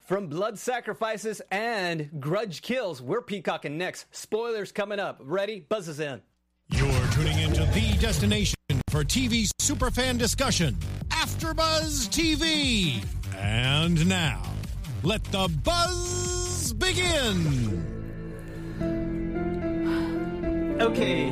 From blood sacrifices and grudge kills, we're peacocking next. Spoilers coming up. Ready? Buzz us in. You're tuning into the destination for TV superfan discussion, AfterBuzz TV. And now, let the buzz begin. Okay.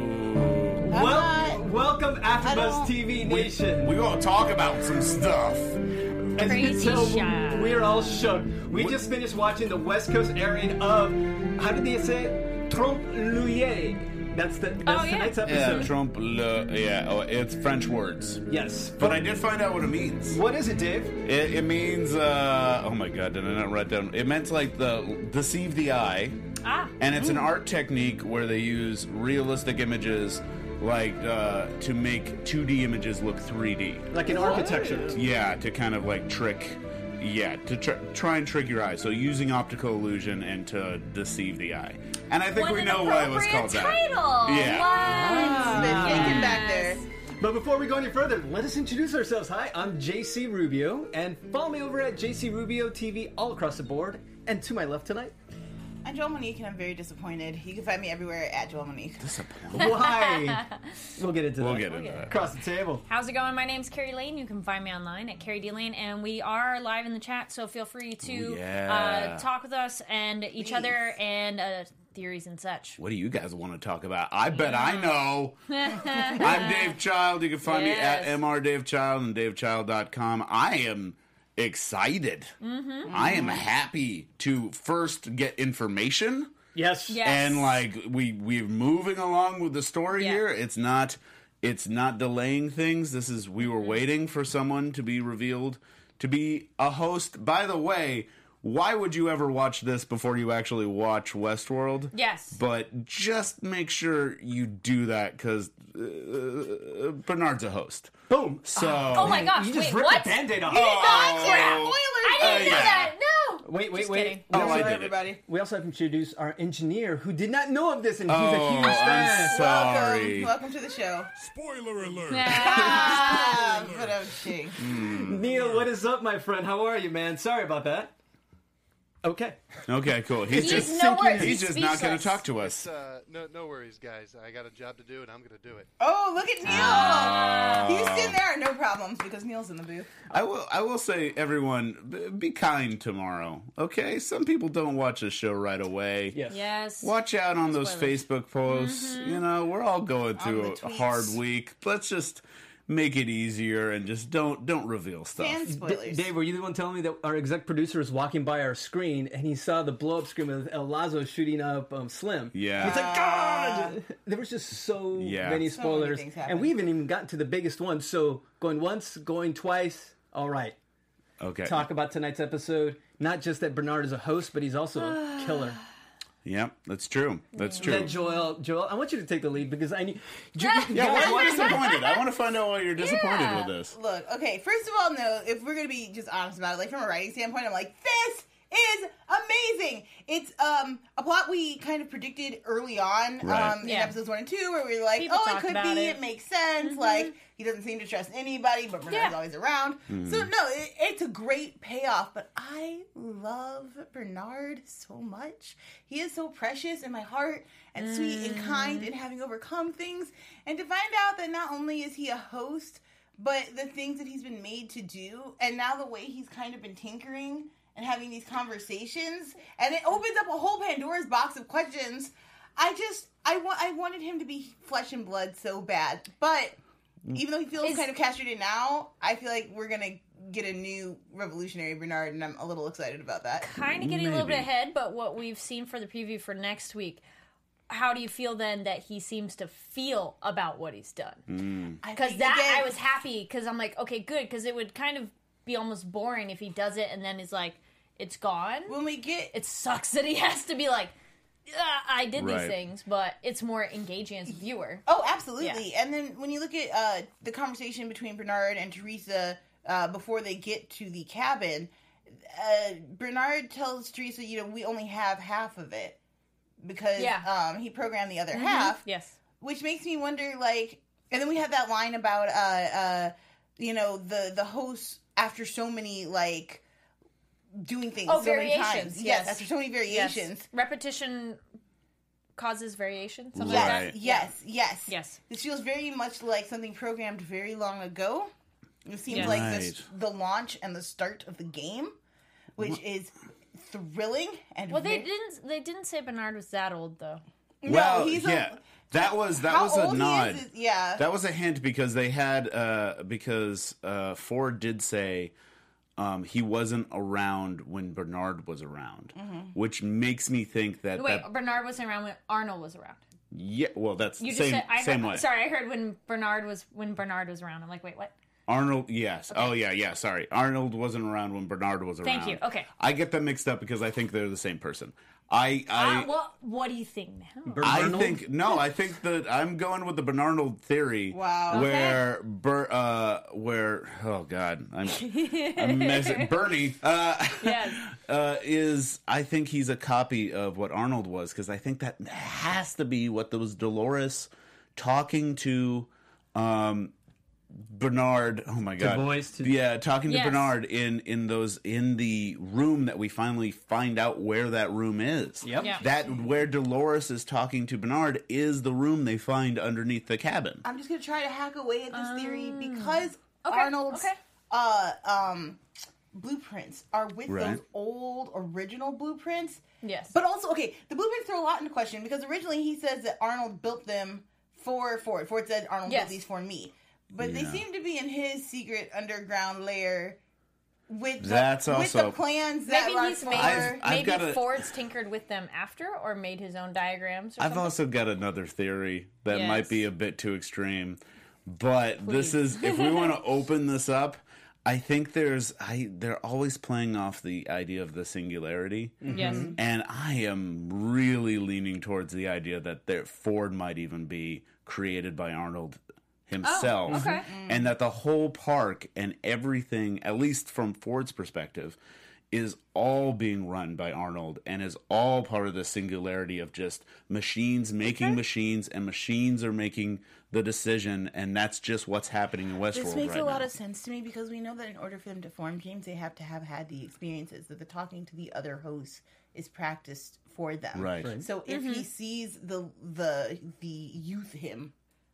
Welcome, AfterBuzz TV Nation. We're going to talk about some stuff. As you can tell, we're all shook. We just finished watching the West Coast airing of, how did they say it? Trompe l'oeil. That's tonight's episode. It's French words. Yes. But I did find out what it means. What is it, Dave? It means, oh my god, did I not write down? It meant like deceive the eye. And it's an art technique where they use realistic images like to make 2D images look 3D. Like in architecture. Yeah, to kind of like trick... Yeah, to try and trick your eye. So using optical illusion and to deceive the eye. And I think we know why it was called title. that. Yeah. Been thinking back there. But before we go any further, let us introduce ourselves. Hi, I'm JC Rubio, and follow me over at JC Rubio TV all across the board. And to my left tonight, I'm Joel Monique, and I'm very disappointed. You can find me everywhere at Joel Monique. Disappointed? Why? We'll get into that. We'll get into that. Across the table. How's it going? My name's Carrie Lane. You can find me online at Carrie D Lane, and we are live in the chat, so feel free to talk with us and each other and theories and such. What do you guys want to talk about? I bet I know. I'm Dave Child. You can find me at mrdavechild and davechild.com. I am excited. I am happy to first get information. Yes. And like we're moving along with the story here. It's not delaying things. We were waiting for someone to be revealed to be a host. By the way, why would you ever watch this before you actually watch Westworld? Yes. But just make sure you do that because Bernard's a host. Boom. So. Oh my gosh! You just wait, ripped what? the Band-Aid off. I didn't know that. No. Wait. Kidding. I did everybody. We also have to introduce our engineer who did not know of this, and he's a huge fan. I'm sorry. Welcome to the show. Spoiler alert. Neil, what is up, my friend? How are you, man? Sorry about that. Okay, cool. He's just not going to talk to us. No worries, guys. I got a job to do, and I'm going to do it. Oh, look at Neil! Houston, there are no problems because Neil's in the booth. I will say, everyone, be kind tomorrow, okay? Some people don't watch the show right away. Yes. Watch out on those Facebook posts. You know, we're all going through a hard week. Let's just make it easier and just don't reveal stuff. And spoilers. Dave, were you the one telling me that our exec producer was walking by our screen and he saw the blow-up screen with El Lazo shooting up Slim? Yeah. He's like, God! There was just so many spoilers. things And we haven't even gotten to the biggest one. So going once, going twice, all right. Okay. Talk about tonight's episode. Not just that Bernard is a host, but he's also a killer. Yep, that's true. That's true. Then Joel, I want you to take the lead because I need... Why are you disappointed? I want to find out why you're disappointed with this. Look, okay, first of all, no, if we're going to be just honest about it, like from a writing standpoint, I'm like, this is amazing. It's a plot we kind of predicted early on in episodes 1 and 2 where we were like, People it could be, it makes sense, like, he doesn't seem to trust anybody, but Bernard's always around. So, no, it's a great payoff, but I love Bernard so much. He is so precious in my heart and sweet and kind and having overcome things. And to find out that not only is he a host, but the things that he's been made to do, and now the way he's kind of been tinkering and having these conversations, and it opens up a whole Pandora's box of questions. I wanted him to be flesh and blood so bad, but even though he feels kind of castrated now, I feel like we're gonna get a new revolutionary Bernard, and I'm a little excited about that. Kind of getting a little bit ahead, but what we've seen for the preview for next week, how do you feel then that he seems to feel about what he's done? Because I was happy, because I'm like, okay, good, because it would kind of be almost boring if he does it and then is like, it's gone. When we get... It sucks that he has to be like, I did these things, but it's more engaging as a viewer. Oh, absolutely. Yeah. And then when you look at the conversation between Bernard and Teresa before they get to the cabin, Bernard tells Teresa, we only have half of it because he programmed the other half. Yes. Which makes me wonder, like... And then we have that line about, the host, after so many, like... doing things so variations. many times. Yes, after so many variations. Yes. Repetition causes variation? Something Yes, like that? yes. This feels very much like something programmed very long ago. It seems like the launch and the start of the game, which is thrilling and they didn't say Bernard was that old though. Well, that was a nod. That was a hint because they had because Ford did say he wasn't around when Bernard was around, which makes me think that Bernard wasn't around when Arnold was around. Yeah, well, that's you same, just said, same way. Sorry, I heard when Bernard was around. I'm like, wait, what? Arnold, yes. Okay. Oh, yeah, sorry. Arnold wasn't around when Bernard was around. Thank you, okay. I get them mixed up because I think they're the same person. What do you think now? I think that I'm going with the Bernard theory. Wow. Where, oh God, I'm messing. Bernie, is, I think he's a copy of what Arnold was, because I think that has to be what was Dolores talking to, Bernard, oh my God, talking to Bernard in the room that we finally find out where that room is. That where Dolores is talking to Bernard is the room they find underneath the cabin. I'm just gonna try to hack away at this theory because Arnold's blueprints are with those old original blueprints. Yes, but also the blueprints throw a lot into question because originally he says that Arnold built them for Ford. Ford said Arnold built these for me. But they seem to be in his secret underground lair with the plans that maybe Ford's tinkered with them after or made his own diagrams. I've also got another theory that might be a bit too extreme, but this is, if we want to open this up, I think they're always playing off the idea of the singularity. Yes. And I am really leaning towards the idea that Ford might even be created by Arnold himself, and that the whole park and everything, at least from Ford's perspective, is all being run by Arnold and is all part of the singularity of just machines making machines, and machines are making the decision, and that's just what's happening in Westworld right now. This makes a lot of sense to me because we know that in order for them to form games, they have to have had the experiences, that the talking to the other hosts is practiced for them. Right. So if he sees the youth him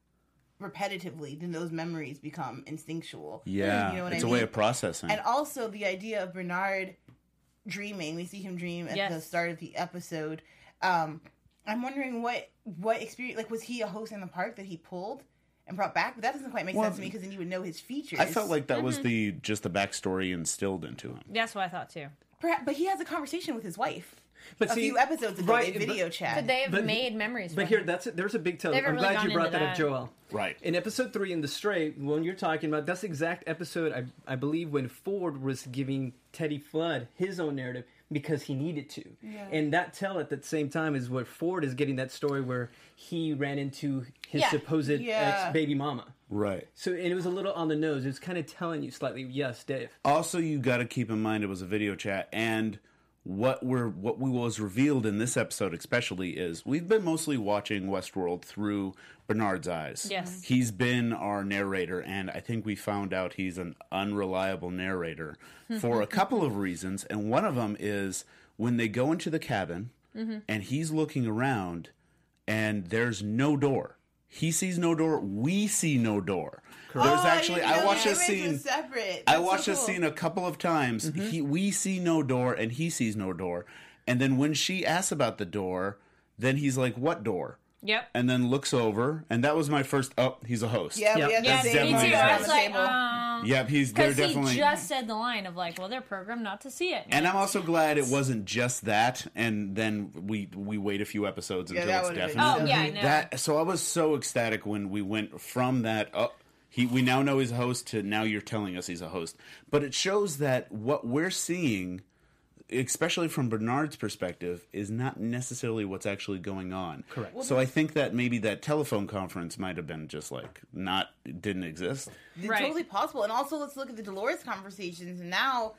repetitively, then those memories become instinctual. Yeah, you know what it's I a mean? way of processing. And also the idea of Bernard dreaming. We see him dream at the start of the episode. I'm wondering what experience, like, was he a host in the park that he pulled and brought back? But that doesn't quite make sense to me because then you would know his features. I felt like that was just the backstory instilled into him. That's what I thought too. But he has a conversation with his wife. But a few episodes ago, they video chat. But they have made memories. But here, there's a big tell. I'm glad you brought that up, Joel. Right. In episode 3 in The Stray, when you're talking about, that's the exact episode, I believe, when Ford was giving Teddy Flood his own narrative because he needed to. Yeah. And that tell at the same time is where Ford is getting that story where he ran into his supposed ex-baby mama. Right. So, and it was a little on the nose. It was kind of telling you slightly, yes, Dave. Also, you got to keep in mind it was a video chat, and what was revealed in this episode especially is we've been mostly watching Westworld through Bernard's eyes. Yes. He's been our narrator, and I think we found out he's an unreliable narrator for a couple of reasons, and one of them is when they go into the cabin and he's looking around and there's no door. He sees no door. We see no door. There's actually, I watched this scene. I watched this scene a couple of times. We see no door, and he sees no door. And then when she asks about the door, then he's like, "What door?" Yep. And then looks over, and that was my first. Oh, he's a host. Yeah, me too. I was like, yep, they're definitely. Because he just said the line of like, well, they're programmed not to see it. And I'm also glad it wasn't just that, and then we wait a few episodes until it's definite. So I was so ecstatic when we went from that. We now know he's a host to now you're telling us he's a host. But it shows that what we're seeing, especially from Bernard's perspective, is not necessarily what's actually going on. Correct. So I think that maybe that telephone conference might have been just like didn't exist. It's totally possible. And also let's look at the Dolores conversations. And now,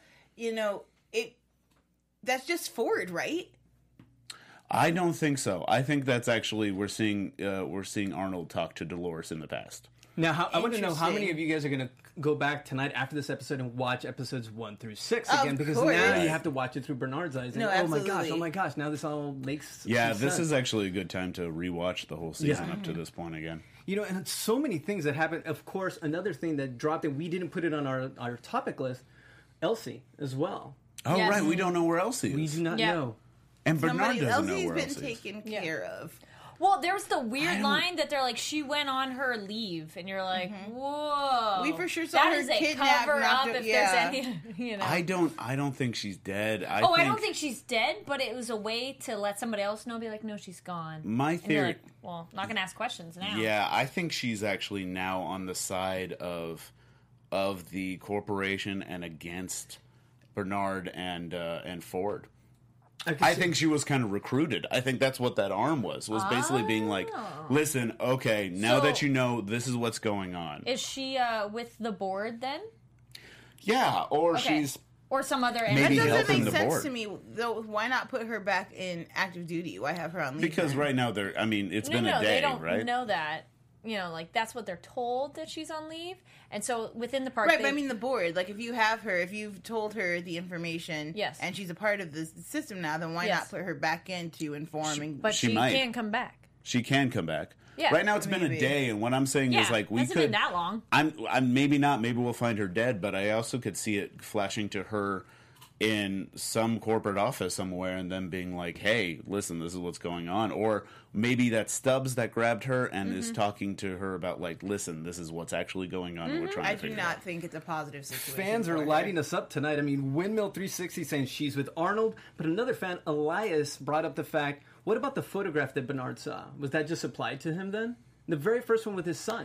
that's just Ford, right? I don't think so. I think that's actually we're seeing Arnold talk to Dolores in the past. Now, I want to know how many of you guys are going to go back tonight after this episode and watch episodes 1 through 6 again, because now you have to watch it through Bernard's eyes. And, oh my gosh, now this all makes this sense. is actually a good time to rewatch the whole season up to this point again. You know, and so many things that happened. Of course, another thing that dropped, and we didn't put it on our topic list, Elsie as well. Oh, right, we don't know where Elsie is. We do not know. And Bernard doesn't know where Elsie's Elsie is. been taken care of. Well, there was the weird line that they're like, she went on her leave, and you're like, whoa. We for sure saw that her is a kidnapped, cover up if there's yeah. any, you know. I don't think she's dead. I don't think she's dead, but it was a way to let somebody else know, be like, no, she's gone. My And theory... you're like, well, not going to ask questions now. Yeah, I think she's actually now on the side of the corporation and against Bernard and Ford. I think she was kind of recruited. I think that's what that arm was basically being like, listen, okay, now that you know this is what's going on. Is she with the board then? Yeah, or she's... Or some other... Maybe that doesn't helping make the sense board. to me, though. Why not put her back in active duty? Why have her on leave? Because right now, it's been a day, they don't right? know that. You know, like, that's what they're told, that she's on leave. And so, within the park... Right, but I mean the board. Like, if you have her, if you've told her the information, yes, and she's a part of the system now, then why not put her back in to inform? But she can come back. She can come back. Yeah. Right now, it's been a day, and what I'm saying is, like, we hasn't could... been that long. I'm maybe not. Maybe we'll find her dead, but I also could see it flashing to her in some corporate office somewhere and them being like, hey, listen, this is what's going on. Or maybe that's Stubbs that grabbed her and is talking to her about, like, listen, this is what's actually going on. We're trying to figure it out. I do not think it's a positive situation. Fans are lighting us up tonight. I mean, Windmill 360 saying she's with Arnold, but another fan, Elias, brought up the fact, what about the photograph that Bernard saw? Was that just applied to him then? The very first one with his son.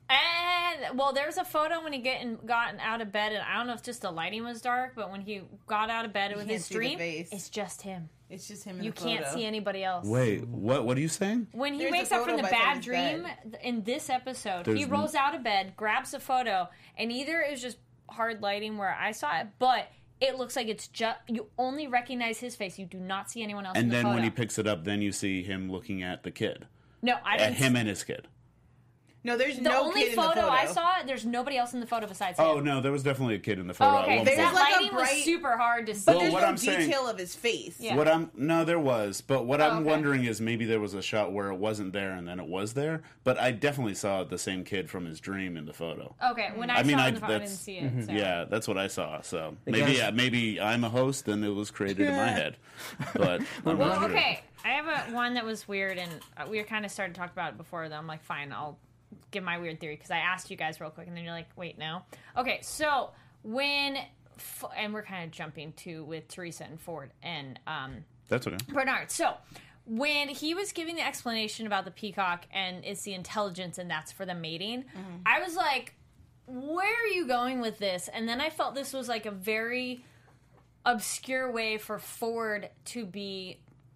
And, well, there's a photo when he gotten out of bed, and I don't know if just the lighting was dark, but when he got out of bed with his dream, it's just him. It's just him in You the photo. can't see anybody else. Wait, what are you saying? When he There's wakes a up from the photo by bad someone's dream, bed. in this episode, There's he rolls out of bed, grabs a photo, and either it was just hard lighting where I saw it, but it looks like it's just, you only recognize his face. You do not see anyone else in the photo. And then when he picks it up, then you see him looking at the kid. No, I didn't. At him and his kid. No, there's The no only kid in the photo photo I saw, there's nobody else in the photo besides him. Oh, no, there was definitely a kid in the photo okay. at one There's point. That like a lighting was bright- super hard to see. But Well, there's what no I'm saying- detail of his face. Yeah. No, there was, but what I'm okay. wondering is maybe there was a shot where it wasn't there and then it was there, but I definitely saw the same kid from his dream in the photo. Okay, when I saw it in the photo, I didn't see it. So. Yeah, that's what I saw. So guys- maybe I'm a host and it was created in my head, but I'm not sure. Okay, I have one that was weird, and we kind of started to talk about it before, though. I'm like, fine, I'll give my weird theory, because I asked you guys real quick, and then you're like, wait, no. Okay, so when, and we're kind of jumping to with Teresa and Ford and That's okay. Bernard. So when he was giving the explanation about the peacock and it's the intelligence and that's for the mating, I was like, where are you going with this? And then I felt this was like a very obscure way for Ford to be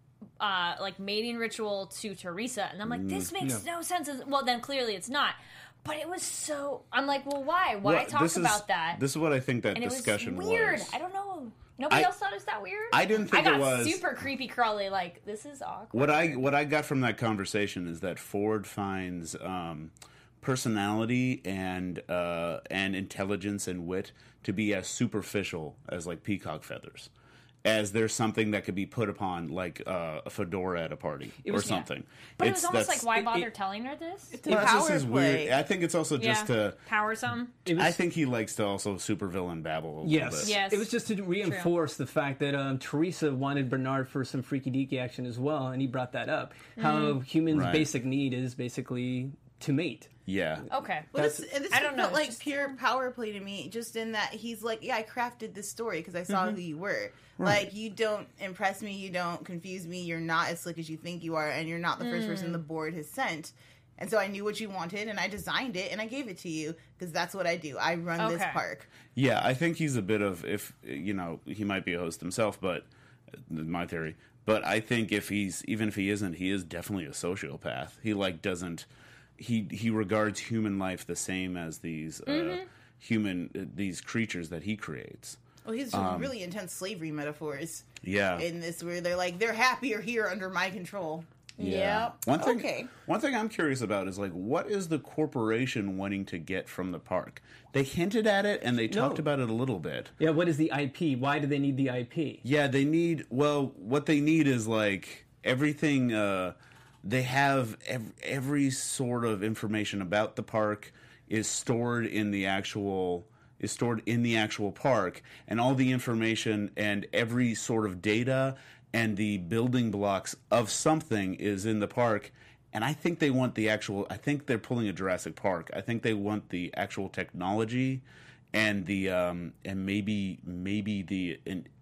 like mating ritual to Teresa, and I'm like, this makes no sense. Well, then clearly it's not. But it was so. I'm like, well, why? Why talk about that? This is what I think that and discussion it was weird. was. I don't know. Nobody else thought it was that weird. I didn't think I got it was super creepy crawly. Like, this is awkward. What I got from that conversation is that Ford finds personality and intelligence and wit to be as superficial as like peacock feathers, as there's something that could be put upon like a fedora at a party or something. But it was almost like, why bother telling her this? It's a power is play. weird. I think it's also just to power some. I think he likes to also supervillain babble a little bit. Yes. It was just to reinforce the fact that Teresa wanted Bernard for some freaky deaky action as well, and he brought that up. How humans' basic need is basically to mate. Yeah. Okay. Well, this I don't know. felt like Just- pure power play to me, just in that he's like, yeah, I crafted this story because I saw who you were. Like, you don't impress me, you don't confuse me, you're not as slick as you think you are, and you're not the first person the board has sent. And so I knew what you wanted, and I designed it, and I gave it to you, because that's what I do. I run this park. Yeah, I think he's a bit of, if, you know, he might be a host himself, but, my theory, but I think even if he isn't, he is definitely a sociopath. He, like, doesn't... He regards human life the same as these these creatures that he creates. Well, he's some really intense slavery metaphors. Yeah. In this, where they're like, they're happier here under my control. Yep. One thing I'm curious about is, like, what is the corporation wanting to get from the park? They hinted at it and they talked about it a little bit. Yeah, what is the IP? Why do they need the IP? Yeah, they need, well, what they need is, like, everything, they have every sort of information about the park is stored in the actual park, and all the information and every sort of data and the building blocks of something is in the park. And I think they want I think they're pulling a Jurassic Park. I think they want the actual technology and the and maybe the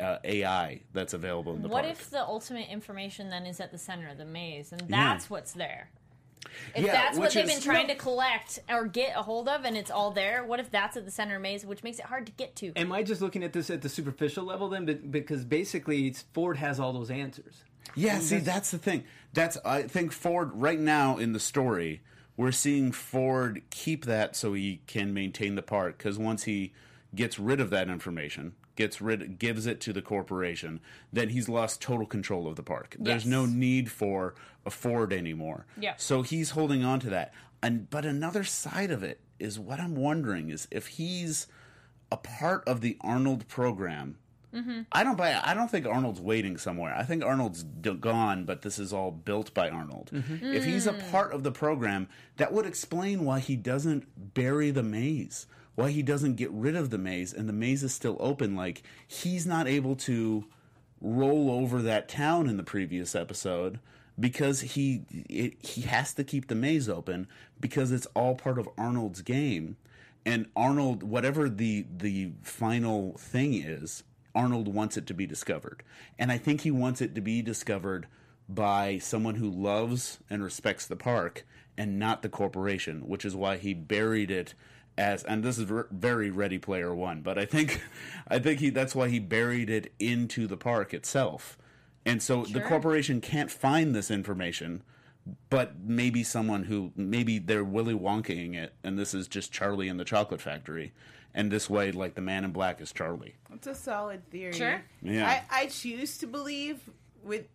AI that's available in the park. What if the ultimate information then is at the center of the maze, and that's what's there? If that's what they've been trying to collect or get a hold of, and it's all there, what if that's at the center of the maze, which makes it hard to get to? Am I just looking at this at the superficial level then? Because basically, Ford has all those answers. Yeah, see, that's the thing. I think Ford, right now in the story, we're seeing Ford keep that so he can maintain the park, because once he gets rid of that information, gives it to the corporation, then he's lost total control of the park. Yes. There's no need for a Ford anymore. Yeah. So he's holding on to that. But another side of it is what I'm wondering is if he's a part of the Arnold program. Mm-hmm. I don't think Arnold's waiting somewhere. I think Arnold's gone, but this is all built by Arnold. Mm-hmm. If he's a part of the program, that would explain why he doesn't bury the maze. Why he doesn't get rid of the maze, and the maze is still open. Like, he's not able to roll over that town in the previous episode because he has to keep the maze open because it's all part of Arnold's game. And Arnold, whatever the final thing is, Arnold wants it to be discovered. And I think he wants it to be discovered by someone who loves and respects the park and not the corporation, which is why he buried it and this is very Ready Player One, but I think that's why he buried it into the park itself. And so the corporation can't find this information, but maybe they're Willy Wonkaing it, and this is just Charlie and the Chocolate Factory. And this way, like, the Man in Black is Charlie. That's a solid theory. Sure. Yeah. I choose to believe with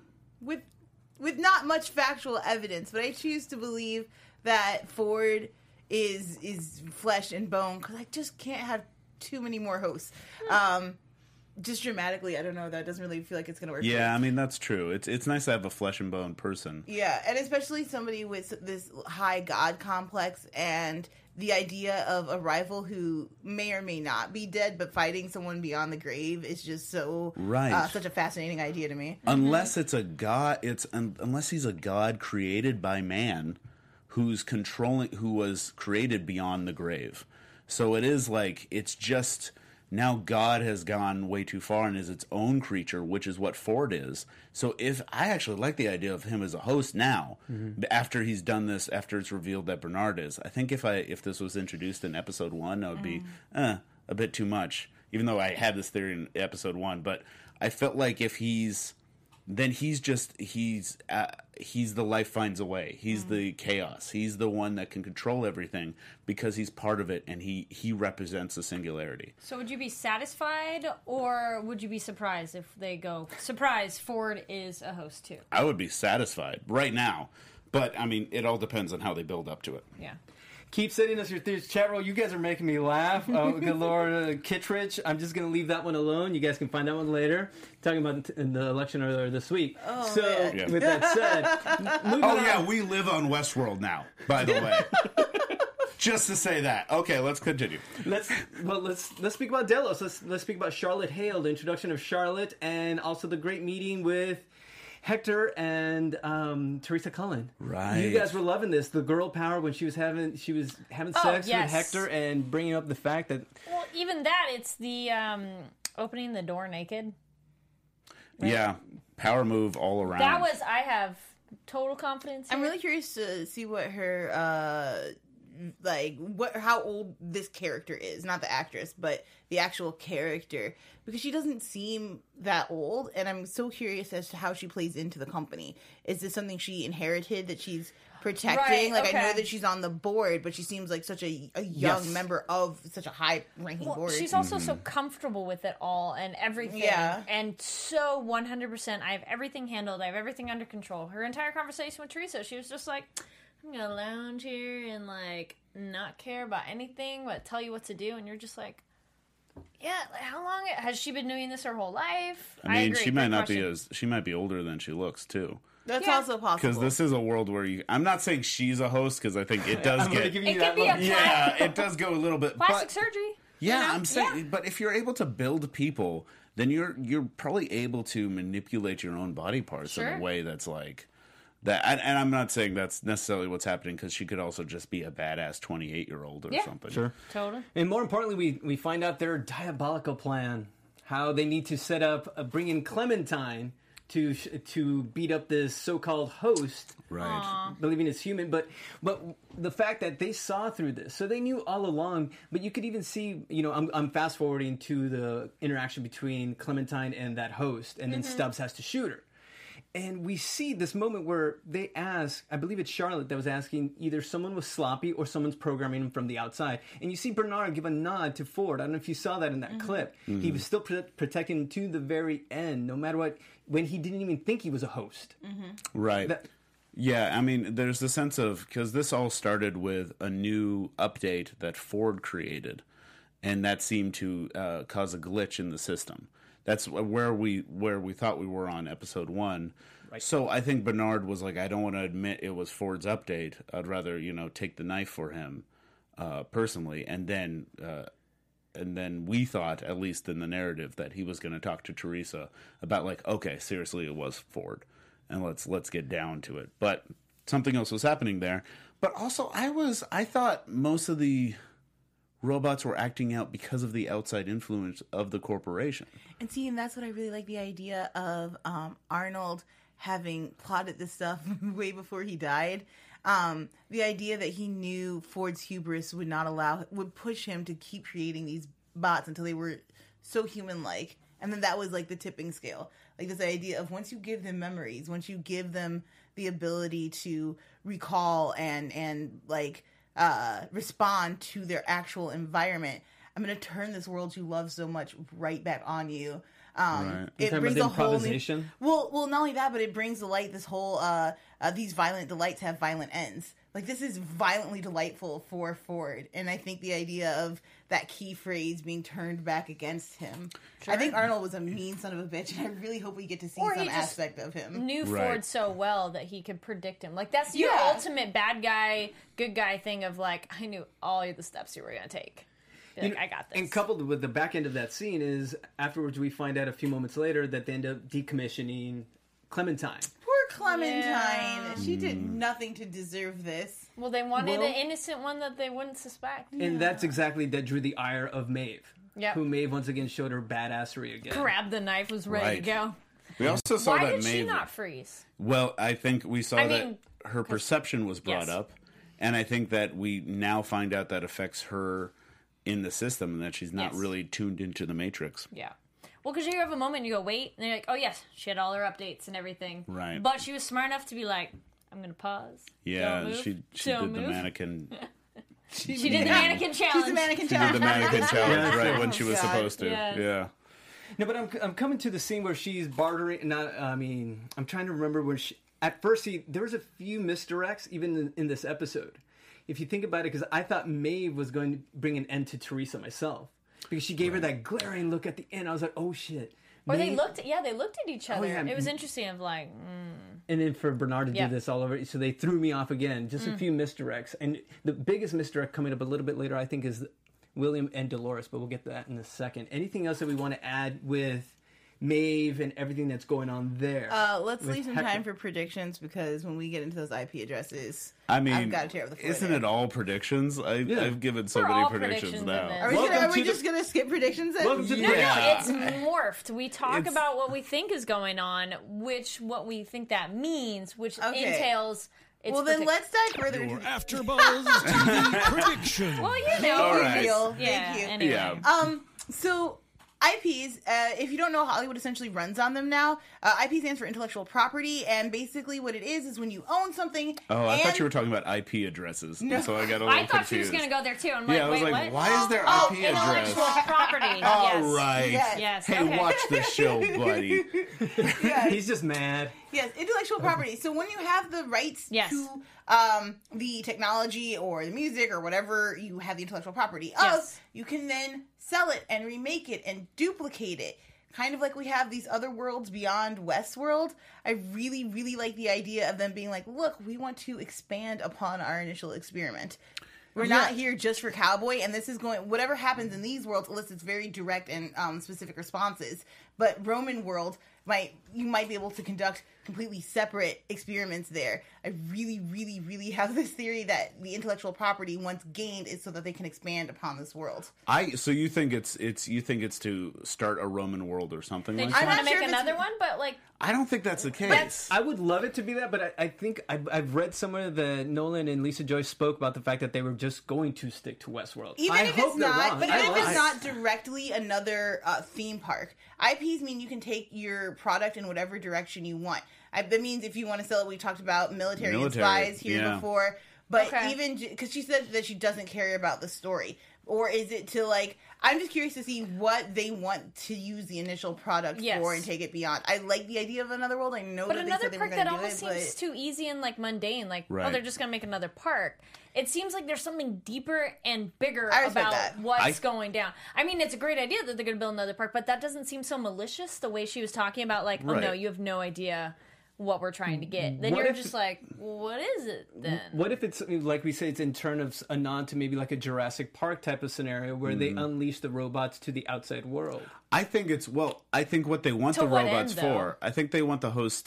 not much factual evidence, but I choose to believe that Ford is flesh and bone, because I just can't have too many more hosts. Just dramatically, I don't know, that doesn't really feel like it's going to work. Yeah, I mean, that's true. It's nice to have a flesh and bone person. Yeah, and especially somebody with this high God complex and the idea of a rival who may or may not be dead, but fighting someone beyond the grave is just so such a fascinating idea to me. Unless it's a god, unless he's a god created by man, who was created beyond the grave. So it is like, it's just, now God has gone way too far and is its own creature, which is what Ford is. So I actually like the idea of him as a host now, after he's done this, after it's revealed that Bernard is. I think if this was introduced in episode 1, that would be a bit too much, even though I had this theory in episode 1. But I felt like if he's the life finds a way. He's the chaos. He's the one that can control everything because he's part of it, and he represents the singularity. So would you be satisfied, or would you be surprised if they go, surprise, Ford is a host too? I would be satisfied right now. But, I mean, it all depends on how they build up to it. Yeah. Keep sending us your theories. Chat roll, you guys are making me laugh. Good Lord, Kittredge. I'm just going to leave that one alone. You guys can find that one later. Talking about in the election earlier this week. With that said, moving on. Yeah, we live on Westworld now, by the way. Just to say that. Okay, let's continue. Let's speak about Delos. Let's speak about Charlotte Hale, the introduction of Charlotte, and also the great meeting with Hector and Teresa Cullen. Right. You guys were loving this. The girl power when she was having sex with Hector and bringing up the fact that... Well, even that, it's the opening the door naked. Right? Yeah. Power move all around. I have total confidence in. I'm really curious to see what her how old this character is, not the actress, but the actual character, because she doesn't seem that old, and I'm so curious as to how she plays into the company. Is this something she inherited that she's protecting? Right, I know that she's on the board, but she seems like such a young member of such a high-ranking board. She's also so comfortable with it all and everything. Yeah. And so 100%, I have everything handled. I have everything under control. Her entire conversation with Teresa, she was just like, I'm going to lounge here and, like, not care about anything but tell you what to do. And you're just like, yeah, like, how long has she been doing this her whole life? I mean, agree. she might not be she might be older than she looks, too. That's also possible. Because this is a world where I'm not saying she's a host, because I think it does It could be it does go a little bit. Plastic surgery. Yeah, you know? I'm saying, but if you're able to build people, then you're probably able to manipulate your own body parts in a way that's like that. And I'm not saying that's necessarily what's happening, because she could also just be a badass 28-year-old or something. Sure, totally. And more importantly, we find out their diabolical plan, how they need to set up, bring in Clementine to beat up this so-called host, right? Believing it's human, but the fact that they saw through this, so they knew all along. But you could even see, I'm fast forwarding to the interaction between Clementine and that host, and then Stubbs has to shoot her. And we see this moment where they ask, I believe it's Charlotte that was asking, either someone was sloppy or someone's programming him from the outside. And you see Bernard give a nod to Ford. I don't know if you saw that in that clip. Mm-hmm. He was still protecting him to the very end, no matter what, when he didn't even think he was a host. Mm-hmm. Right. Yeah, I mean, there's the sense of, because this all started with a new update that Ford created, and that seemed to cause a glitch in the system. That's where we thought we were on episode 1. Right. So I think Bernard was like, I don't want to admit it was Ford's update. I'd rather, take the knife for him personally. And then we thought, at least in the narrative, that he was going to talk to Teresa about like, okay, seriously, it was Ford, and let's get down to it. But something else was happening there. But also, I thought most of the robots were acting out because of the outside influence of the corporation. And that's what I really like, the idea of Arnold having plotted this stuff way before he died. The idea that he knew Ford's hubris would push him to keep creating these bots until they were so human-like. And then that was like the tipping scale. Like this idea of once you give them memories, once you give them the ability to recall and respond to their actual environment, I'm going to turn this world you love so much right back on you. Right. It brings a whole improvisation. Well, not only that, but it brings to light this whole these violent delights have violent ends. Like this is violently delightful for Ford, and I think the idea of that key phrase being turned back against him. Sure. I think Arnold was a mean son of a bitch, and I really hope we get to see some aspect of him. Knew Ford so well that he could predict him. Like that's your ultimate bad guy, good guy thing of like, I knew all of the steps you were going to take. Like, I got this. And coupled with the back end of that scene is afterwards we find out a few moments later that they end up decommissioning Clementine. Poor Clementine. Yeah. She did nothing to deserve this. Well, they wanted an innocent one that they wouldn't suspect. And that's exactly that drew the ire of Maeve. Yep. Who Maeve once again showed her badassery again. Grabbed the knife, was ready to go. We also saw Why that did Maeve... she not freeze? Well, I think we saw that her perception was brought up. And I think that we now find out that affects her in the system, and that she's not really tuned into the Matrix. Yeah. Well, because you have a moment and you go, wait, and you're like, oh yes, she had all her updates and everything. Right. But she was smart enough to be like, I'm going to pause. Yeah, she did the mannequin... She did the mannequin challenge. She's the mannequin challenge. She did the mannequin challenge right when she was supposed to. Yeah. No, but I'm coming to the scene where she's bartering. I'm trying to remember when she... At first, there was a few misdirects, even in this episode. If you think about it, because I thought Maeve was going to bring an end to Teresa myself. Because she gave her that glaring look at the end. I was like, oh, shit. Or they looked at each other. It was interesting of like... And then for Bernard to do this all over, so they threw me off again. Just a few misdirects. And the biggest misdirect coming up a little bit later, I think, is William and Dolores, but we'll get to that in a second. Anything else that we want to add with Maeve and everything that's going on there? Let's leave some time for predictions, because when we get into those IP addresses, I've got to tear up the floor. Isn't it all predictions? I've given so many predictions now. Are we just going to skip predictions then? No, it's morphed. We talk about what we think is going on, what we think that means, which entails Well, then let's dive further. Your AfterBuzz TV prediction. Well, you know. All right. Thank you. Anyway. Yeah. So IPs, if you don't know, Hollywood essentially runs on them now. IP stands for intellectual property, and basically what it is when you own something. Oh, I thought you were talking about IP addresses. No. So I got a little I thought confused. she was going to go there too. I'm like, I was wait, like, what? why is there IP address? Intellectual property. All right. Yes. Hey, Okay. watch the show, buddy. He's just mad. Yes, intellectual property. So when you have the rights Yes. to the technology or the music or whatever you have the intellectual property of, Yes. you can then sell it and remake it and duplicate it. Kind of like we have these other worlds beyond Westworld. I really, really like the idea of them being like, look, we want to expand upon our initial experiment. We're not here just for Cowboy, and this is going, whatever happens in these worlds elicits very direct and specific responses. But Roman world, you might be able to conduct completely separate experiments there. I really, really, really have this theory that the intellectual property, once gained, is so that they can expand upon this world. So you think it's to start a Roman world or something They like just that? want to I'm not make sure if another one, but like, I don't think that's the case. I would love it to be that, but I think I've read somewhere that Nolan and Lisa Joy spoke about the fact that they were just going to stick to Westworld. Even I if hope it's they're not, wrong. but even if it's I- not directly another theme park, IPs mean you can take your product in whatever direction you want. That means if you want to sell it, we talked about military and spies here yeah. before, but Okay. even because she said that she doesn't care about the story, or is it to like? I'm just curious to see what they want to use the initial product Yes. for and take it beyond. I like the idea of another world. I know but that they another said they were park going that to do almost it, but seems too easy and like mundane. Like, Right. oh, they're just going to make another park. It seems like there's something deeper and bigger I respect about that. what's going down. I mean, it's a great idea that they're going to build another park, but that doesn't seem so malicious the way she was talking about, like, oh Right. no, you have no idea what we're trying to get. Then What you're if- just like, well, what is it then? What if it's like we say, it's in turn of a nod to maybe like a Jurassic Park type of scenario where they unleash the robots to the outside world? I think what they want To the what robots end, for. I think they want the hosts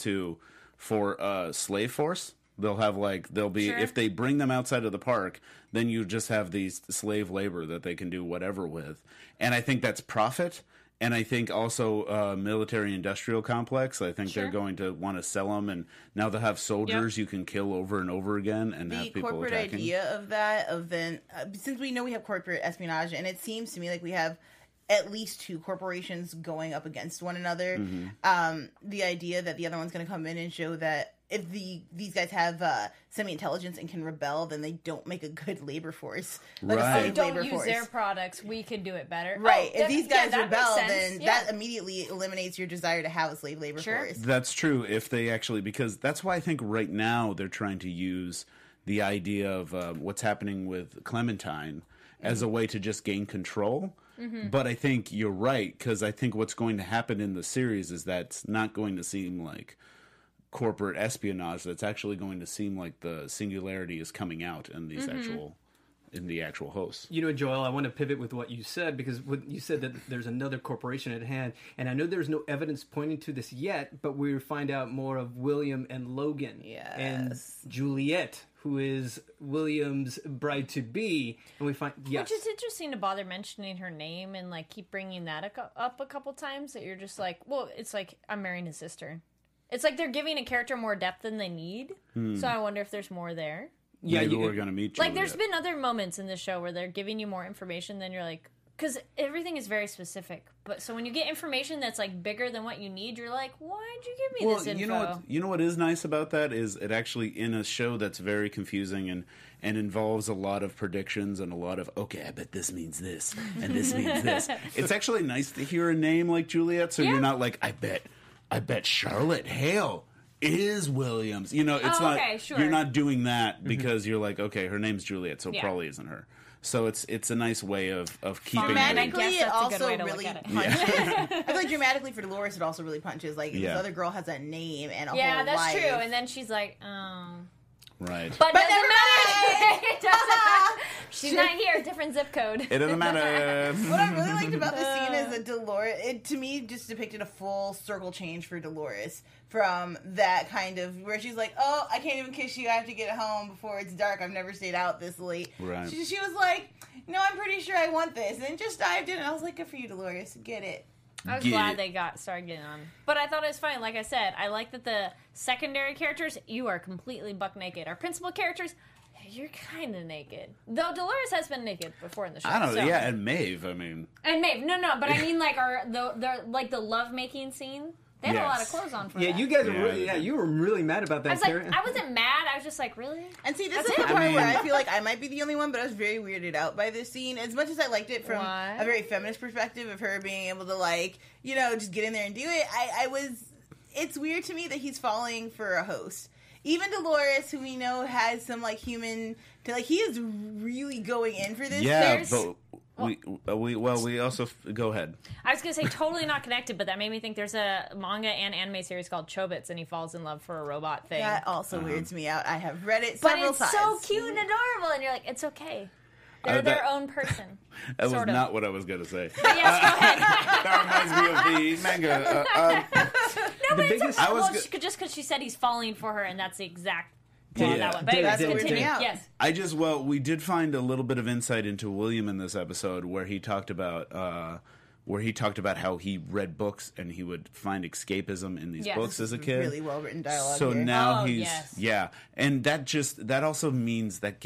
for slave force. They'll be Sure. if they bring them outside of the park, then you just have these slave labor that they can do whatever with. And I think that's profit. And I think also military industrial complex. I think they're going to want to sell them, and now they'll have soldiers you can kill over and over again, and the have people corporate attacking. idea of that, of then since we know we have corporate espionage, and it seems to me like we have at least two corporations going up against one another. The idea that the other one's going to come in and show that if these guys have semi-intelligence and can rebel, then they don't make a good labor force. Like Right. a slave Don't labor use force. their products. We could do it better. Right. Oh, If these guys that makes rebel, sense. then Yeah. that immediately eliminates your desire to have a slave labor Sure. force. That's true. If they actually, because that's why I think right now they're trying to use the idea of what's happening with Clementine as a way to just gain control. But I think you're right, because I think what's going to happen in the series is that's not going to seem like corporate espionage. That's actually going to seem like the singularity is coming out in these actual hosts. You know, Joel, I want to pivot with what you said, because what you said that there's another corporation at hand, and I know there's no evidence pointing to this yet, but we find out more of William and Logan and Juliet, who is William's bride to be, and we find Which is interesting to bother mentioning her name and like keep bringing that up a couple times. That you're just like, well, it's like I'm marrying his sister. It's like they're giving a character more depth than they need. So I wonder if there's more there. Maybe we're going to meet Juliet. Like, there's been other moments in the show where they're giving you more information than you're like, because everything is very specific. But so when you get information that's like bigger than what you need, you're like, why'd you give me this info? You know what is nice about that is it actually, in a show that's very confusing and involves a lot of predictions and a lot of, okay, I bet this means this and this means this. It's actually nice to hear a name like Juliet, so you're not like, I bet Charlotte Hale is Williams. You know, it's not. Okay, sure. You're not doing that because you're like, okay, her name's Juliet, so it probably isn't her. So it's a nice way of keeping. Fine, I it. guess Dramatically, it that's a good also way to look really at it. punches. I feel like dramatically for Dolores, it also really punches. Like this other girl has a name and a Yeah, whole that's life. true. And then she's like, oh. Right. But doesn't never matter. It doesn't matter. She's not here. Different zip code. It doesn't matter. What I really liked about this scene is that Dolores, it to me just depicted a full circle change for Dolores from that kind of where she's like, oh, I can't even kiss you. I have to get home before it's dark. I've never stayed out this late. Right. She was like, no, I'm pretty sure I want this, and just dived in. And I was like, good for you, Dolores. Get it. I was glad they started getting on. But I thought it was funny. Like I said, I like that the secondary characters, you are completely buck naked. Our principal characters, you're kind of naked. Though Dolores has been naked before in the show. I don't know. So. Yeah, and Maeve, I mean. And Maeve. No, but I mean like the lovemaking scene. They had a lot of clothes on for that. Yeah, you guys were really, you were really mad about that. I wasn't mad. I was just like, really? And see, this is the part where I feel like I might be the only one, but I was very weirded out by this scene. As much as I liked it from a very feminist perspective of her being able to, like, you know, just get in there and do it, it's weird to me that he's falling for a host. Even Dolores, who we know has some, like, human, he is really going in for this. Yeah, but... We also go ahead. I was gonna say totally not connected, but that made me think there's a manga and anime series called Chobits, and he falls in love for a robot thing. That also weirds me out. I have read it several times. But it's so cute and adorable, and you're like, it's okay. They're their own person. That was not what I was gonna say. But yes, go ahead. That reminds me of the manga. No, but it's okay. Just because she said he's falling for her, and that's the exact. That one. But that's continue. Yes. We did find a little bit of insight into William in this episode where he talked about how he read books and he would find escapism in these books as a kid. Really well written dialogue. So here. now and that also means that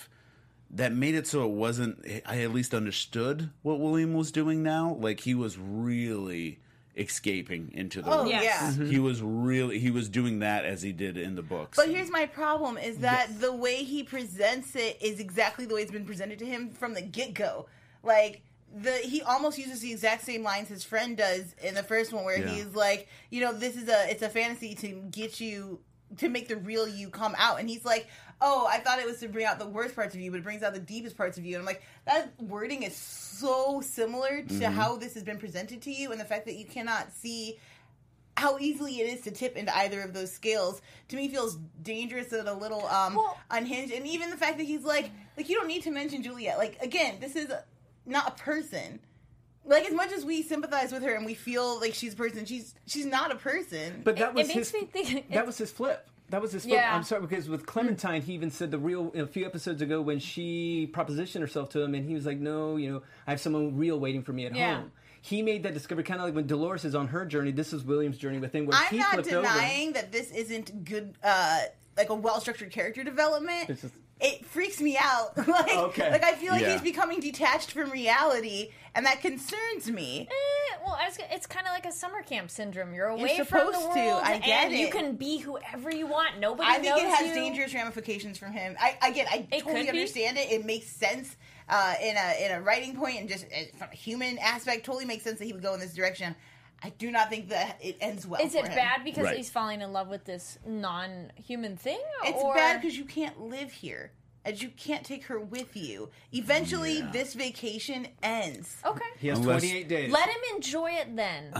made it so it wasn't. I at least understood what William was doing now. Like he was really escaping into the world. Yeah. He was doing that as he did in the books. But here's my problem is that the way he presents it is exactly the way it's been presented to him from the get-go. Like he almost uses the exact same lines his friend does in the first one where he's like, you know, it's a fantasy to get you to make the real you come out, and he's like, oh, I thought it was to bring out the worst parts of you, but it brings out the deepest parts of you. And I'm like, that wording is so similar to how this has been presented to you, and the fact that you cannot see how easily it is to tip into either of those scales, to me feels dangerous and a little unhinged. And even the fact that he's like you don't need to mention Juliet. Like, again, this is not a person. Like, as much as we sympathize with her and we feel like she's a person, she's not a person. But that was his flip. That was his flip. Yeah. I'm sorry, because with Clementine, he even said a few episodes ago when she propositioned herself to him, and he was like, no, you know, I have someone real waiting for me at home. He made that discovery kind of like when Dolores is on her journey. This is William's journey with him. I'm not denying that this isn't good, like a well-structured character development. It freaks me out. Like I feel like he's becoming detached from reality, and that concerns me. Well, it's kind of like a summer camp syndrome. You're away You're from the supposed world, to. I get and it. you can be whoever you want. Nobody knows you. I think it has dangerous ramifications from him. I totally understand it. It makes sense in a writing point, and just from a human aspect, totally makes sense that he would go in this direction. I do not think that it ends well. Is it bad because he's falling in love with this non-human thing? It's bad because you can't live here. And you can't take her with you. Eventually, this vacation ends. Okay. He has 28 days. Let him enjoy it then.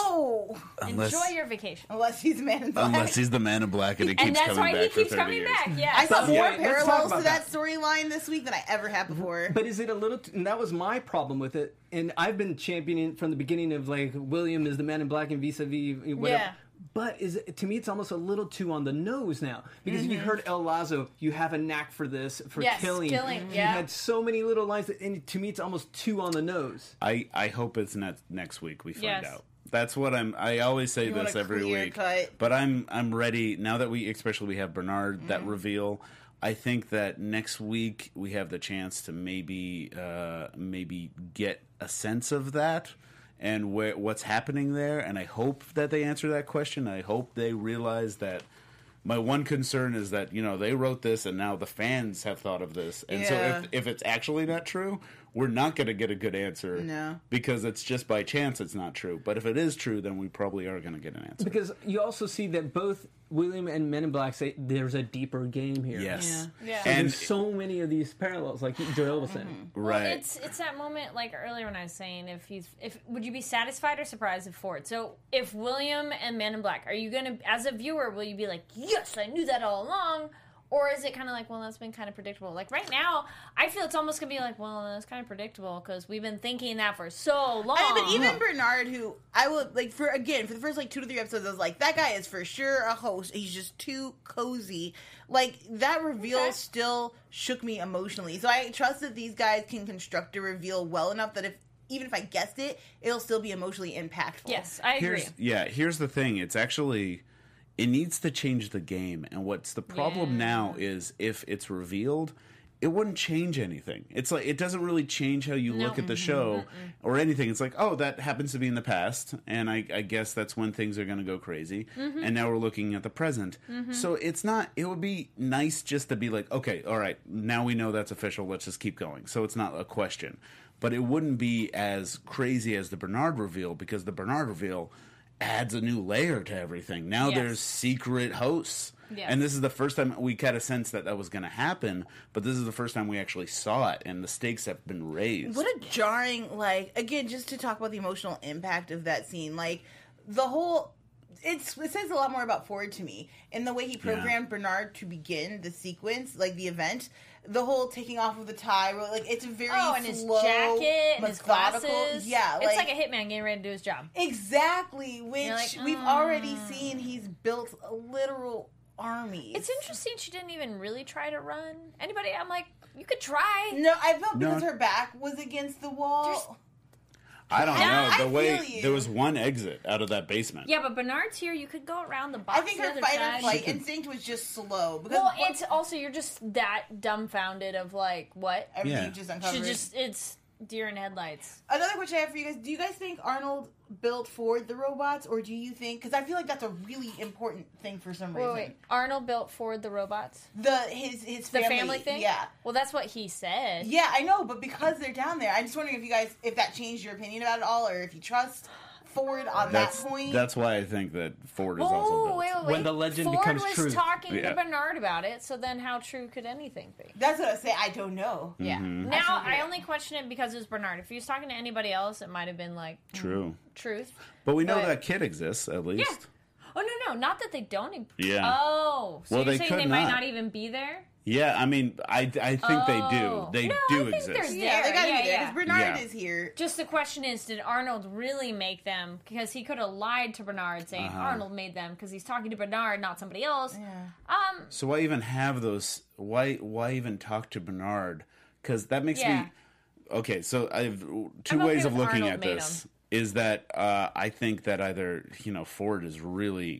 Enjoy your vacation. Unless he's the man in black. Unless he's the man in black and he keeps coming back. And that's why he keeps coming back, yeah. I saw more parallels to that storyline this week than I ever have before. But is it a little... and that was my problem with it. And I've been championing from the beginning of, like, William is the man in black and vis-a-vis whatever. Yeah. But to me, it's almost a little too on the nose now. Because if you heard El Lazo, you have a knack for this, for killing. You had so many little lines, and to me, it's almost too on the nose. I hope it's next week we find out. That's what I always say this every week. But I'm ready, now that we have Bernard, that reveal. I think that next week we have the chance to maybe get a sense of that. And what's happening there, and I hope that they answer that question. I hope they realize that. My one concern is that, you know, they wrote this and now the fans have thought of this. And so if it's actually not true, we're not going to get a good answer. No. Because it's just by chance it's not true. But if it is true, then we probably are going to get an answer. Because you also see that both William and Men in Black say there's a deeper game here. Yes. Yeah. So and there's so many of these parallels, like Joel was saying. Right. Well, it's that moment, like earlier when I was saying, if would you be satisfied or surprised if Ford? So if William and Men in Black, are you going to, as a viewer, will you be like, yes, I knew that all along? Or is it kind of like, well, that's been kind of predictable? Like, right now, I feel it's almost going to be like, well, that's kind of predictable because we've been thinking that for so long. But even Bernard, who I will, like, for the first, 2 to 3 episodes, I was like, that guy is for sure a host. He's just too cozy. Like, that reveal still shook me emotionally. So I trust that these guys can construct a reveal well enough that if even if I guessed it, it'll still be emotionally impactful. Yes, I agree. Here's the thing. It's actually, it needs to change the game. And what's the problem now is if it's revealed, it wouldn't change anything. It's like, it doesn't really change how you look at the show or anything. It's like, oh, that happens to be in the past, and I guess that's when things are going to go crazy. And now we're looking at the present. So it's not, it would be nice just to be like, okay, all right, now we know that's official, let's just keep going. So it's not a question. But it wouldn't be as crazy as the Bernard reveal, because the Bernard reveal adds a new layer to everything. Now there's secret hosts. Yes. And this is the first time we got a sense that was going to happen, but this is the first time we actually saw it, and the stakes have been raised. What a jarring, like, again, just to talk about the emotional impact of that scene, like, the whole... It says a lot more about Ford to me. In the way he programmed Bernard to begin the sequence, like the event, the whole taking off of the tie, like, it's a very and his jacket and his glasses. Yeah, it's like a hitman getting ready to do his job. Exactly, which we've already seen. He's built a literal army. It's interesting she didn't even really try to run. Anybody? I'm like, you could try. No, I felt because her back was against the wall. I don't know. The way there was one exit out of that basement. Yeah, but Bernard's here. You could go around the box. I think her fight or flight instinct was just slow. Well, it's also you're just that dumbfounded of like what everything just uncovered. It's deer in headlights. Another question I have for you guys: do you guys think Arnold built Ford the robots, or do you think? Because I feel like that's a really important thing for some reason. Wait, Arnold built Ford the robots. His family thing. Yeah. Well, that's what he said. Yeah, I know, but because they're down there, I'm just wondering if that changed your opinion about it all, or if you trust Ford on that point. That's why I think that Ford is also built. Wait. When the legend Ford becomes true. Ford was talking to Bernard about it, so then how true could anything be? That's what I say. I don't know. Yeah. Now, I only question it because it was Bernard. If he was talking to anybody else, it might have been like... Truth. But we know that kid exists, at least. Yeah. Oh, no. Not that they don't... Yeah. Oh. So you're saying they might not even be there? Yeah, I mean, I think they do. They do exist. They gotta be there because Bernard is here. Just the question is, did Arnold really make them? Because he could have lied to Bernard saying Arnold made them because he's talking to Bernard, not somebody else. Yeah. So why even have those? Why even talk to Bernard? Because that makes me... Okay, so I have two ways of looking at this. Is that I think that either, Ford is really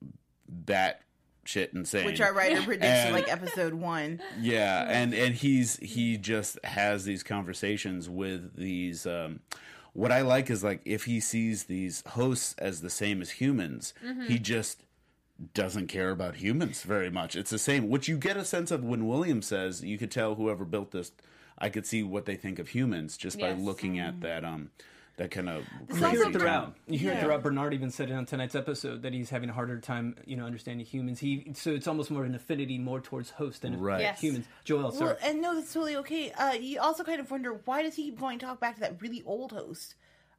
that shit insane, which our writer predicts in like episode 1. Yeah, and he just has these conversations with these. What I like is like if he sees these hosts as the same as humans, he just doesn't care about humans very much. It's the same, which you get a sense of when William says you could tell whoever built this. I could see what they think of humans just by looking at that. That kind of you hear it throughout. You hear it throughout. Bernard even said it on tonight's episode that he's having a harder time, understanding humans. So it's almost more of an affinity more towards hosts than humans. Joel, sorry. Well, and no, that's totally okay. You also kind of wonder, why does he keep going to talk back to that really old host,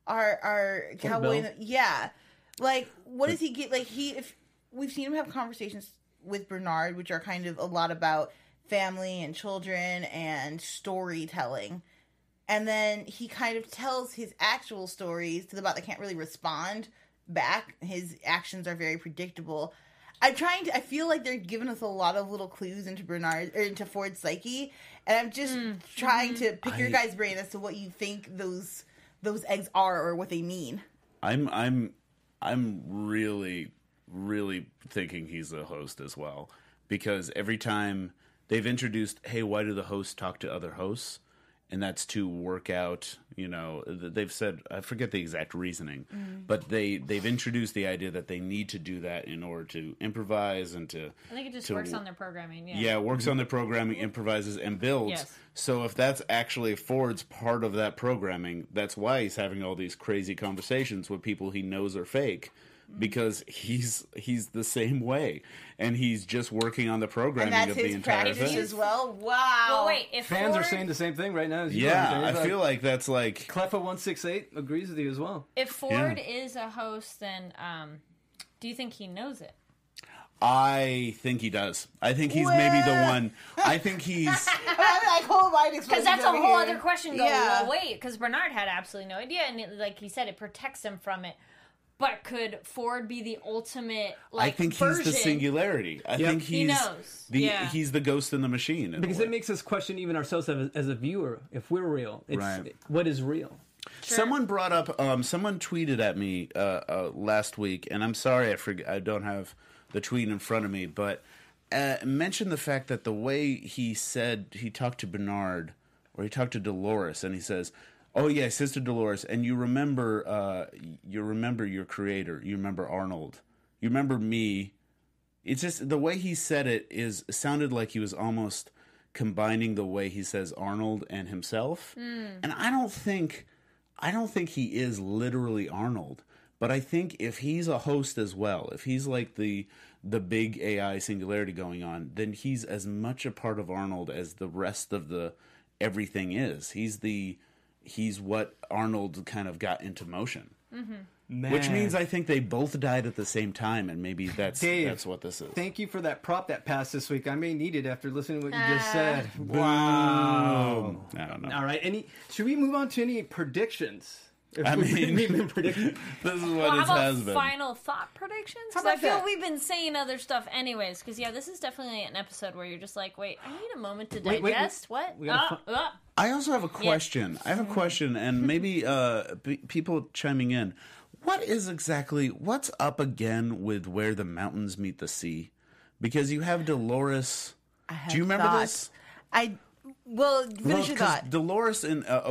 our cowboy? Like, what does he get? Like, if we've seen him have conversations with Bernard, which are kind of a lot about family and children and storytelling. And then he kind of tells his actual stories to the bot that can't really respond back. His actions are very predictable. I feel like they're giving us a lot of little clues into into Ford's psyche, and I'm just trying to pick your guys' brain as to what you think those eggs are or what they mean. I'm really, really thinking he's a host as well, because every time they've introduced, hey, why do the hosts talk to other hosts? And that's to work out, they've said, I forget the exact reasoning, but they've introduced the idea that they need to do that in order to improvise and to... I think it just works on their programming, Yeah, it works on their programming, improvises, and builds. Yes. So if that's actually Ford's part of that programming, that's why he's having all these crazy conversations with people he knows are fake. Because he's the same way, and he's just working on the programming of the entire thing as well. Wow! Well, wait, if fans are saying the same thing right now. I feel like that's like Cleffa168 agrees with you as well. If Ford is a host, then do you think he knows it? I think he does. I think he's maybe the one. I think he's because that's a whole other question. Well, wait, because Bernard had absolutely no idea, and like he said, it protects him from it. But could Ford be the ultimate, I think version? He's the singularity. I think he knows. He's the ghost in the machine. Because it makes us question even ourselves as a viewer. If we're real, what is real? Sure. Someone brought up, someone tweeted at me last week, and I'm sorry I don't have the tweet in front of me, but mentioned the fact that the way he talked to Bernard, or he talked to Dolores, and he says, "Oh yeah, Sister Dolores, and you remember your creator, you remember Arnold, you remember me." It's just the way he said it sounded like he was almost combining the way he says Arnold and himself, and I don't think he is literally Arnold, but I think if he's a host as well, if he's like the big AI singularity going on, then he's as much a part of Arnold as the rest of the everything is. He's what Arnold kind of got into motion. Which means I think they both died at the same time, and maybe that's what this is. Thank you for that prop that passed this week. I may need it after listening to what you just said. Wow. I don't know. All right. Should we move on to any predictions? I mean, we've been predicting. This is what it how has about been. final thought predictions? Because I feel we've been saying other stuff anyways. Because, this is definitely an episode where you're just like, wait, I need a moment to digest. What? I also have a question. I have a question, and maybe people chiming in. What's up again with where the mountains meet the sea? Because you have Dolores. Do you remember this? Finish your thought. Dolores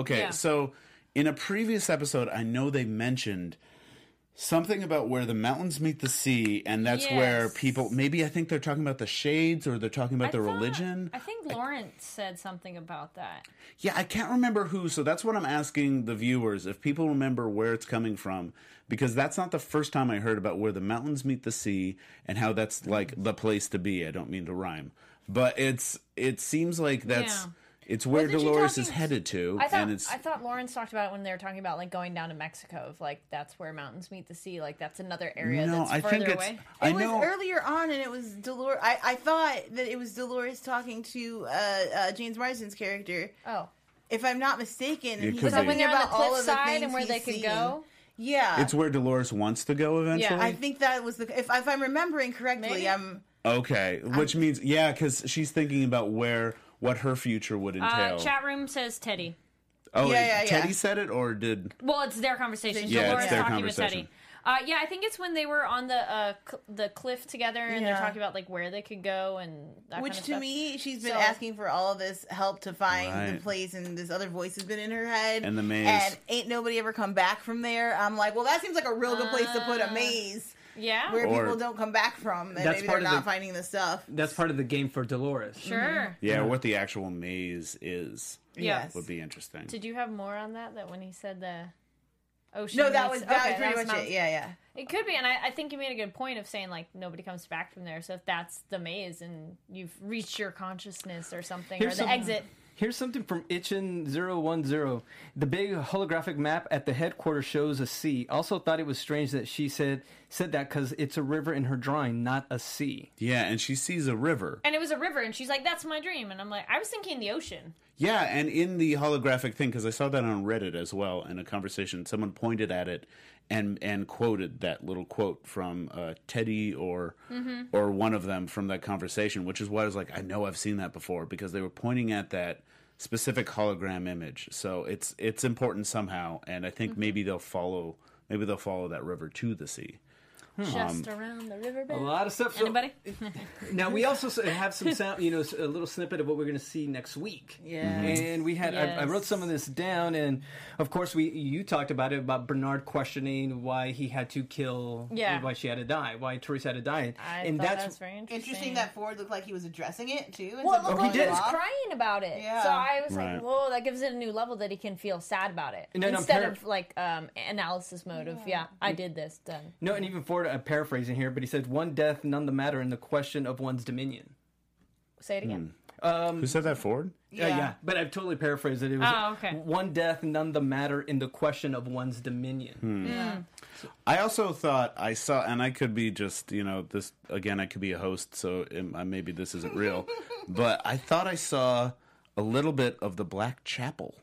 so in a previous episode, I know they mentioned something about where the mountains meet the sea, and that's where people, maybe I think they're talking about the shades, or they're talking about the religion. I think Lawrence said something about that. Yeah, I can't remember who, so that's what I'm asking the viewers, if people remember where it's coming from, because that's not the first time I heard about where the mountains meet the sea, and how that's like the place to be. I don't mean to rhyme. But it seems like that's... Yeah. It's where Dolores is headed to. I thought Lawrence talked about it when they were talking about like going down to Mexico. Of like that's where mountains meet the sea. Like that's another area that's further away. It was earlier on, and it was Dolores. I thought that it was Dolores talking to James Marsden's character. Oh, if I'm not mistaken, and he was talking when they're on the cliffside and where they could go. Yeah, it's where Dolores wants to go eventually. Yeah, I think that was if I'm remembering correctly. Maybe? Okay, which means because she's thinking about what her future would entail. Chat room says Teddy. Oh, Teddy said it, or did? Well, it's their conversation. Yeah, Dolores it's their talking conversation. with Teddy. I think it's when they were on the cliff together, and they're talking about like where they could go and that which kind of to stuff. me, she's been asking for all of this help to find the place, and this other voice has been in her head, and the maze, and ain't nobody ever come back from there. I'm like, well, that seems like a real good place to put a maze. Yeah, where people don't come back from, and maybe they're not finding the stuff. That's part of the game for Dolores. Sure. Yeah, what the actual maze is. Yes, would be interesting. Did you have more on that? That when he said the ocean? No, that was pretty much it. Yeah. It could be, and I think you made a good point of saying like nobody comes back from there. So if that's the maze and you've reached your consciousness or something, or the exit. Here's something from Itchin010. The big holographic map at the headquarters shows a sea. Also thought it was strange that she said that because it's a river in her drawing, not a sea. Yeah, and she sees a river. And it was a river, and she's like, that's my dream. And I'm like, I was thinking the ocean. Yeah, and in the holographic thing, because I saw that on Reddit as well in a conversation, someone pointed at it and quoted that little quote from Teddy or one of them from that conversation, which is why I was like, I know I've seen that before, because they were pointing at that specific hologram image. So it's important somehow, and I think maybe they'll follow that river to the sea. Just around the riverbed. A lot of stuff. Anybody? Now we also have some sound, a little snippet of what we're going to see next week. Yeah, and we had I wrote some of this down, and of course you talked about it, about Bernard questioning why he had to kill, why she had to die, why Teresa had to die, and that's very interesting. That Ford looked like he was addressing it too. Well, look, he was crying about it. Yeah. So I was like, whoa, that gives it a new level that he can feel sad about it instead of like analysis mode of I did this, done. No, and even Ford. Paraphrasing here, but he says, one death, none the matter in the question of one's dominion. Say it again. Who said that, Ford? Yeah, but I've totally paraphrased it. It was one death, none the matter in the question of one's dominion. Yeah. I also thought I saw, and I could be just, this, again, I could be a host, so maybe this isn't real, but I thought I saw a little bit of the Black Chapel.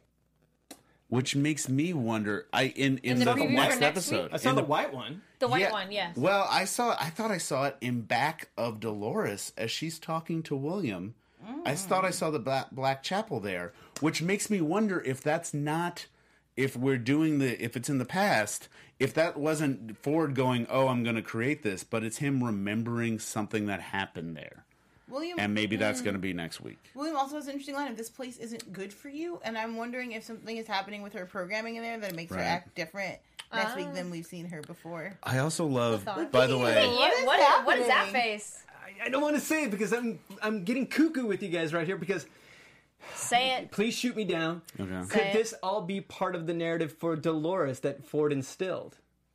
Which makes me wonder. In the next episode, I saw the white one. The white one, yes. Well, I thought I saw it in back of Dolores as she's talking to William. I thought I saw the Black Chapel there, which makes me wonder if that's not if it's in the past, if that wasn't Ford going, oh, I'm going to create this, but it's him remembering something that happened there. William, and maybe that's going to be next week. William also has an interesting line of this place isn't good for you, and I'm wondering if something is happening with her programming in there that makes her act different next week than we've seen her before. I also love, by the way... What is that face? I don't want to say it because I'm getting cuckoo with you guys right here because... Say it. Please shoot me down. Okay. Could this all be part of the narrative for Dolores that Ford instilled?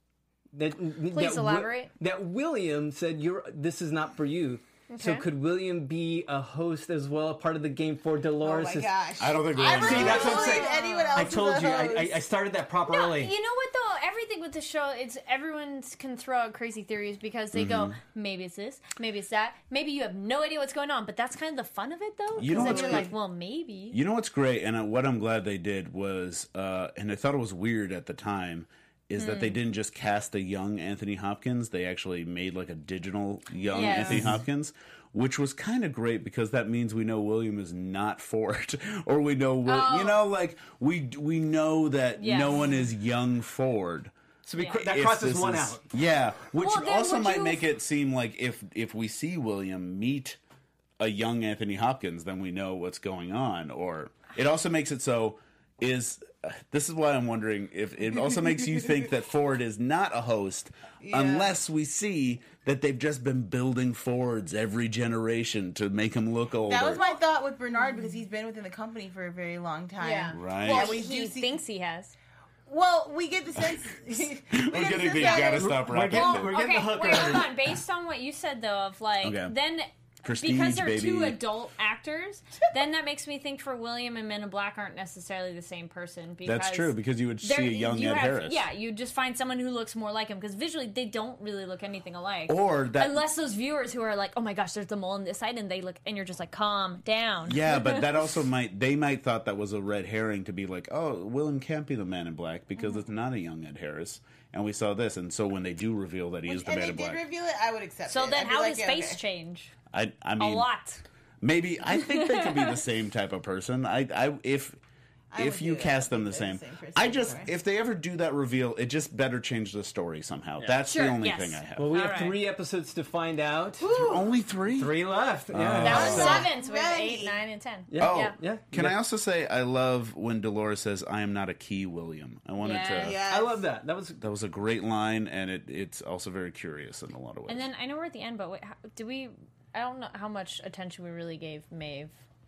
Please elaborate. That William said, this is not for you. Okay. So could William be a host as well, a part of the game for Dolores? Oh my gosh. I don't think William I really that's what I'm saying. Anyone else I told you. I started that proper early. You know what, though? Everything with the show, everyone can throw out crazy theories because they go, maybe it's this, maybe it's that. Maybe you have no idea what's going on, but that's kind of the fun of it, though. You know Because then you're like, well, maybe. You know what's great, and what I'm glad they did was, and I thought it was weird at the time, is that they didn't just cast a young Anthony Hopkins. They actually made like a digital young Anthony Hopkins, which was kind of great because that means we know William is not Ford, or we know we know that no one is young Ford. So that crosses one out. Yeah, which also might make it seem like if we see William meet a young Anthony Hopkins, then we know what's going on. Or it also makes it so this is why I'm wondering if it also makes you think that Ford is not a host unless we see that they've just been building Fords every generation to make him look older. That was my thought with Bernard because he's been within the company for a very long time. Yeah. Right. Well, he thinks he has. Well, we get the sense... We're getting the gotta stop right now. We're getting the hook already. Hold on. Based on what you said, though, of then... Prestige, because they're baby. two adult actors, then that makes me think for William and Men in Black aren't necessarily the same person. Because that's true, because you would see a young Ed Harris. Yeah, you just find someone who looks more like him, because visually they don't really look anything alike. Or that, unless those viewers who are like, oh my gosh, there's the mole on this side, and they look, and you're just like, calm down. Yeah, but that also they might thought that was a red herring to be like, oh, William can't be the Man in Black because it's not a young Ed Harris. And we saw this, and so when they do reveal that he is the Man in Black. And they did reveal it, I would accept it. So then how does face change? I mean, a lot. Maybe I think they could be the same type of person. If you cast them the same. If they ever do that reveal, it just better change the story somehow. Yeah. That's the only thing I have. Well, we have 3 episodes to find out. Only 3? 3 left. Yeah. That was 7, so we have 8, 9, and 10. Yeah. Can I also say I love when Dolores says, "I am not a key, William." I wanted to. Yes. I love that. That was a great line, and it's also very curious in a lot of ways. And then I know we're at the end, but wait, I don't know how much attention we really gave Maeve.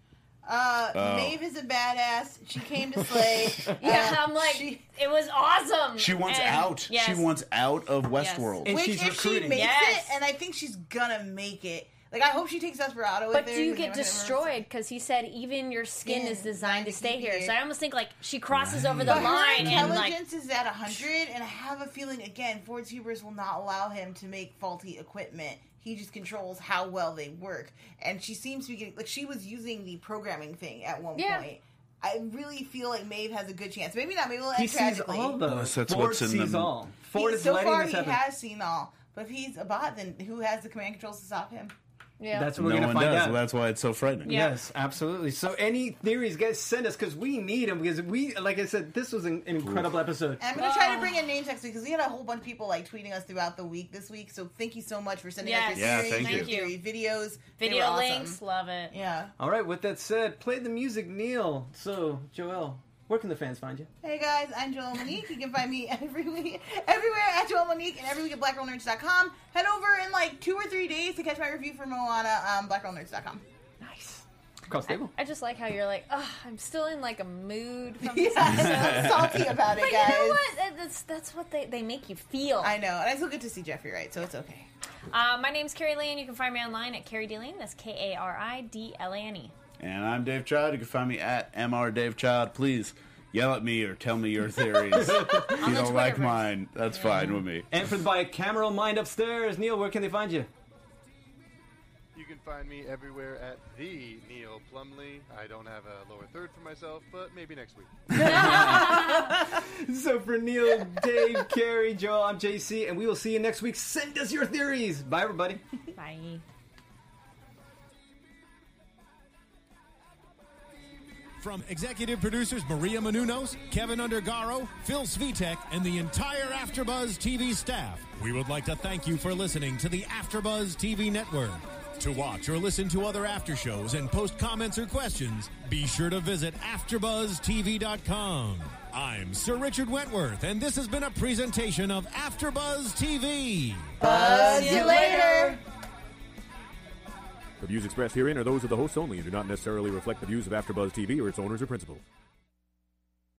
Maeve is a badass. She came to slay. I'm like, it was awesome. She wants out. Yes. She wants out of Westworld. And which, she's if recruiting. she makes it, and I think she's gonna make it. Like, I hope she takes Desperado with her. But do you get destroyed? Because he said even your skin is designed to stay here. So I almost think, like, she crosses over the line. Her intelligence is at 100, and I have a feeling, again, Ford's hubris will not allow him to make faulty equipment. He just controls how well they work. And she seems to be getting... Like, she was using the programming thing at one point. I really feel like Maeve has a good chance. Maybe not. Maybe we'll end tragically. He sees all, though. That's Ford sees all. Ford is letting this happen. So far, he has seen all. But if he's a bot, then who has the command controls to stop him? Yeah. That's what we're going to find out. So that's why it's so frightening. Yeah. Yes, absolutely. So any theories, guys, send us because we need them because like I said, this was an incredible episode. And I'm going to try to bring in names next week because we had a whole bunch of people like tweeting us throughout the week this week. So thank you so much for sending us your theories, thank your videos. Video links, love it. Yeah. All right, with that said, play the music, Neil. So, Joelle, where can the fans find you? Hey guys, I'm Joelle Monique. You can find me everywhere at Joelle Monique and every week at BlackGirlNerds.com. Head over in like 2 or 3 days to catch my review for Moana on BlackGirlNerds.com. Nice. Cross table. I just like how you're like, oh, I'm still in like a mood. From I'm salty about it, but guys. But you know what? That's what they make you feel. I know, and I still get to see Jeffrey Wright, so it's okay. My name's Carrie Lane. You can find me online at Carrie D. Lane. That's KARIDLANE. And I'm Dave Child. You can find me at MrDaveChild. Please yell at me or tell me your theories. If you don't like mine, that's fine with me. And for the bicameral mind upstairs, Neil, where can they find you? You can find me everywhere at the Neil Plumley. I don't have a lower third for myself, but maybe next week. So for Neil, Dave, Carrie, Joel, I'm JC, and we will see you next week. Send us your theories. Bye, everybody. Bye. From executive producers Maria Menounos, Kevin Undergaro, Phil Svitek, and the entire AfterBuzz TV staff, we would like to thank you for listening to the AfterBuzz TV network. To watch or listen to other after shows and post comments or questions, be sure to visit AfterBuzzTV.com. I'm Sir Richard Wentworth, and this has been a presentation of AfterBuzz TV. Buzz you later. The views expressed herein are those of the hosts only and do not necessarily reflect the views of AfterBuzz TV or its owners or principals.